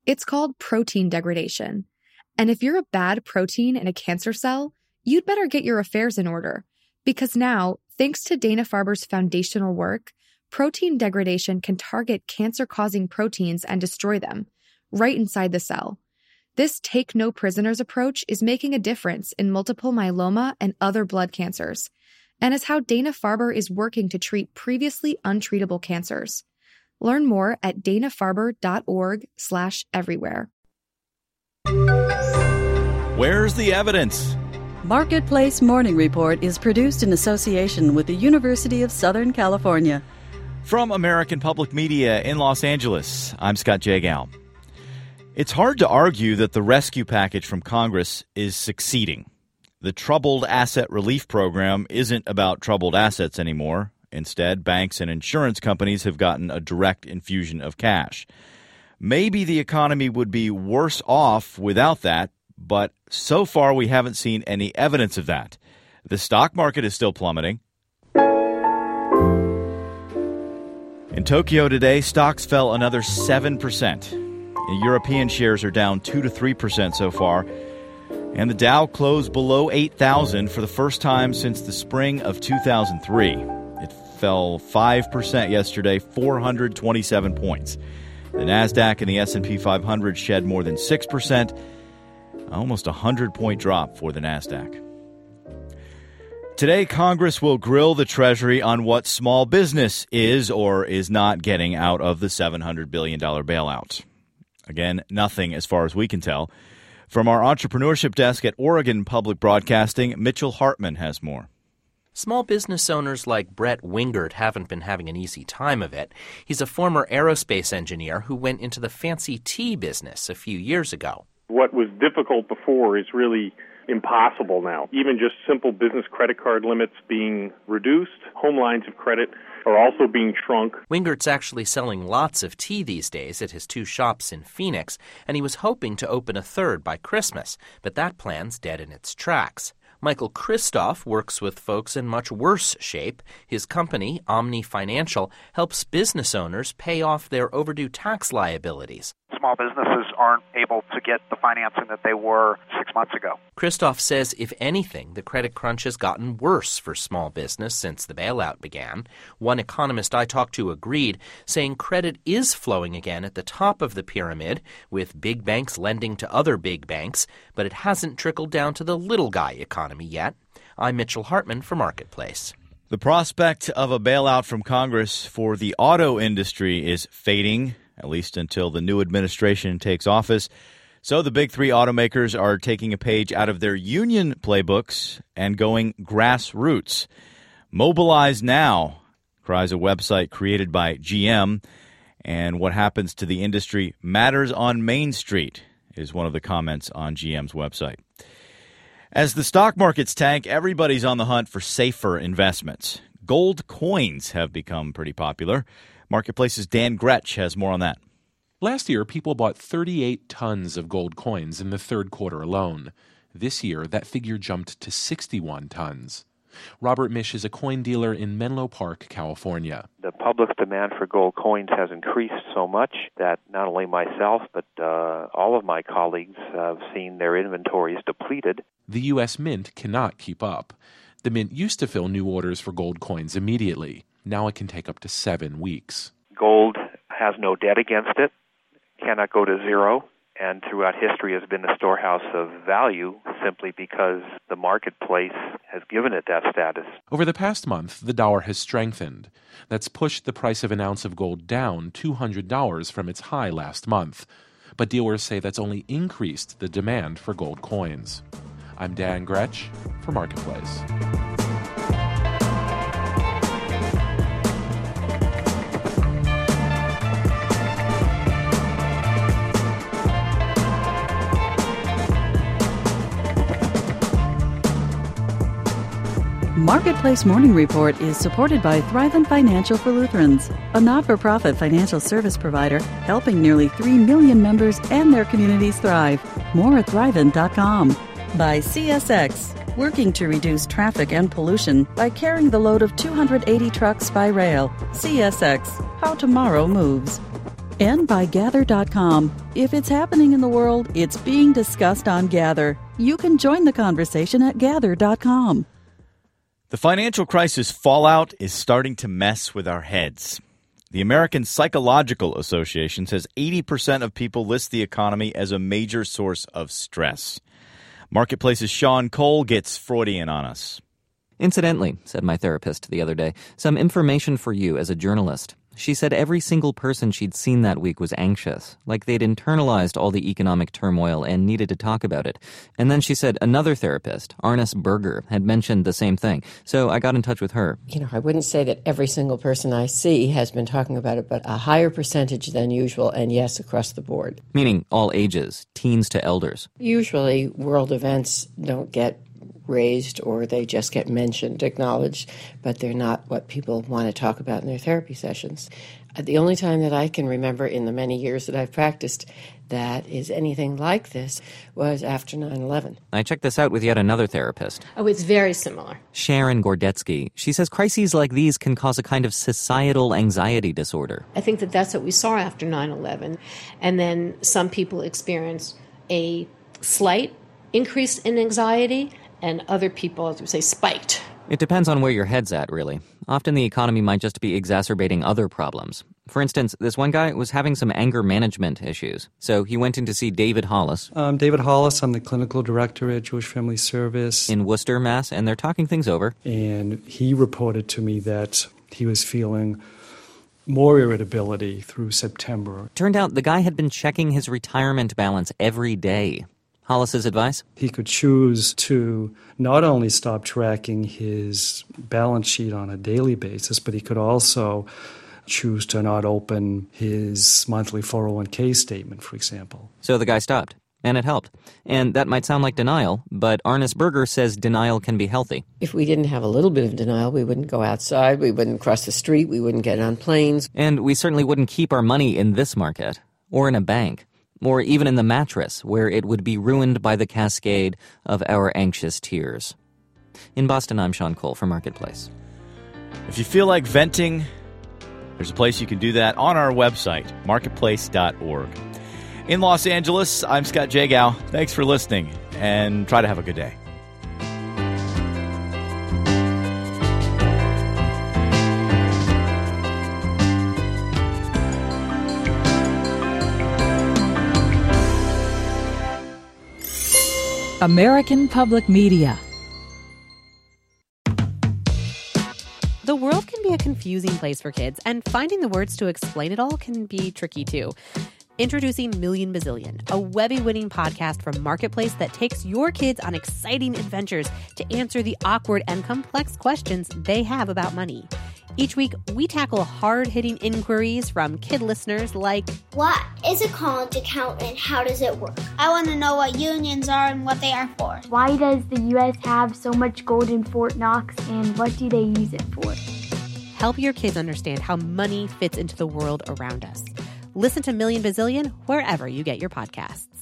It's called protein degradation. And if you're a bad protein in a cancer cell, you'd better get your affairs in order. Because now, thanks to Dana-Farber's foundational work, protein degradation can target cancer-causing proteins and destroy them, right inside the cell. This take-no-prisoners approach is making a difference in multiple myeloma and other blood cancers, and is how Dana-Farber is working to treat previously untreatable cancers. Learn more at danafarber.org/everywhere. Where's the evidence? Marketplace Morning Report is produced in association with the University of Southern California. From American Public Media in Los Angeles, I'm Scott Jagow. It's hard to argue that the rescue package from Congress is succeeding. The Troubled Asset Relief Program isn't about troubled assets anymore. Instead, banks and insurance companies have gotten a direct infusion of cash. Maybe the economy would be worse off without that, but so far we haven't seen any evidence of that. The stock market is still plummeting. In Tokyo today, stocks fell another 7%. European shares are down 2 to 3% so far. And the Dow closed below 8,000 for the first time since the spring of 2003. It fell 5% yesterday, 427 points. The NASDAQ and the S&P 500 shed more than 6%, almost a 100-point drop for the NASDAQ. Today, Congress will grill the Treasury on what small business is or is not getting out of the $700 billion bailout. Again, nothing as far as we can tell. From our entrepreneurship desk at Oregon Public Broadcasting, Mitchell Hartman has more. Small business owners like Brett Wingert haven't been having an easy time of it. He's a former aerospace engineer who went into the fancy tea business a few years ago. What was difficult before is really impossible now. Even just simple business credit card limits being reduced, home lines of credit are also being shrunk. Wingert's actually selling lots of tea these days at his 2 shops in Phoenix, and he was hoping to open a third by Christmas, but that plan's dead in its tracks. Michael Kristoff works with folks in much worse shape. His company, Omni Financial, helps business owners pay off their overdue tax liabilities. Small businesses aren't able to get the financing that they were 6 months ago. Kristoff says, if anything, the credit crunch has gotten worse for small business since the bailout began. One economist I talked to agreed, saying credit is flowing again at the top of the pyramid, with big banks lending to other big banks, but it hasn't trickled down to the little guy economy yet. I'm Mitchell Hartman for Marketplace. The prospect of a bailout from Congress for the auto industry is fading, at least until the new administration takes office. So the big 3 automakers are taking a page out of their union playbooks and going grassroots. Mobilize Now cries a website created by GM, and what happens to the industry matters on Main Street is one of the comments on GM's website. As the stock markets tank, everybody's on the hunt for safer investments. Gold coins have become pretty popular. Marketplace's Dan Gretsch has more on that. Last year, people bought 38 tons of gold coins in the third quarter alone. This year, that figure jumped to 61 tons. Robert Misch is a coin dealer in Menlo Park, California. The public's demand for gold coins has increased so much that not only myself, but all of my colleagues have seen their inventories depleted. The U.S. Mint cannot keep up. The Mint used to fill new orders for gold coins immediately. Now it can take up to 7 weeks. Gold has no debt against it, cannot go to zero, and throughout history has been a storehouse of value simply because the marketplace has given it that status. Over the past month, the dollar has strengthened. That's pushed the price of an ounce of gold down $200 from its high last month. But dealers say that's only increased the demand for gold coins. I'm Dan Gretsch for Marketplace. Marketplace Morning Report is supported by Thrivent Financial for Lutherans, a not-for-profit financial service provider helping nearly 3 million members and their communities thrive. More at Thrivent.com. By CSX, working to reduce traffic and pollution by carrying the load of 280 trucks by rail. CSX, how tomorrow moves. And by Gather.com. If it's happening in the world, it's being discussed on Gather. You can join the conversation at Gather.com. The financial crisis fallout is starting to mess with our heads. The American Psychological Association says 80% of people list the economy as a major source of stress. Marketplace's Sean Cole gets Freudian on us. Incidentally, said my therapist the other day, some information for you as a journalist. She said every single person she'd seen that week was anxious, like they'd internalized all the economic turmoil and needed to talk about it. And then she said another therapist, Arnis Berger, had mentioned the same thing. So I got in touch with her. I wouldn't say that every single person I see has been talking about it, but a higher percentage than usual, and yes, across the board. Meaning all ages, teens to elders. Usually world events don't get raised or they just get mentioned, acknowledged, but they're not what people want to talk about in their therapy sessions. The only time that I can remember in the many years that I've practiced that is anything like this was after 9/11. I checked this out with yet another therapist. Oh, it's very similar. Sharon Gordetsky. She says crises like these can cause a kind of societal anxiety disorder. I think that that's what we saw after 9/11. And then some people experience a slight increase in anxiety, and other people, as we say, spiked. It depends on where your head's at, really. Often the economy might just be exacerbating other problems. For instance, this one guy was having some anger management issues. So he went in to see David Hollis. I'm David Hollis. I'm the clinical director at Jewish Family Service in Worcester, Mass., and they're talking things over. And he reported to me that he was feeling more irritability through September. Turned out the guy had been checking his retirement balance every day. Hollis's advice? He could choose to not only stop tracking his balance sheet on a daily basis, but he could also choose to not open his monthly 401k statement, for example. So the guy stopped, and it helped. And that might sound like denial, but Arnis Berger says denial can be healthy. If we didn't have a little bit of denial, we wouldn't go outside, we wouldn't cross the street, we wouldn't get on planes. And we certainly wouldn't keep our money in this market, or in a bank. Or even in the mattress, where it would be ruined by the cascade of our anxious tears. In Boston, I'm Sean Cole for Marketplace. If you feel like venting, there's a place you can do that on our website, marketplace.org. In Los Angeles, I'm Scott Jagow. Thanks for listening, and try to have a good day. American Public Media. The world can be a confusing place for kids, and finding the words to explain it all can be tricky too. Introducing Million Bazillion, a Webby-winning podcast from Marketplace that takes your kids on exciting adventures to answer the awkward and complex questions they have about money. Each week, we tackle hard-hitting inquiries from kid listeners like, what is a college account and how does it work? I want to know what unions are and what they are for. Why does the U.S. have so much gold in Fort Knox and what do they use it for? Help your kids understand how money fits into the world around us. Listen to Million Bazillion wherever you get your podcasts.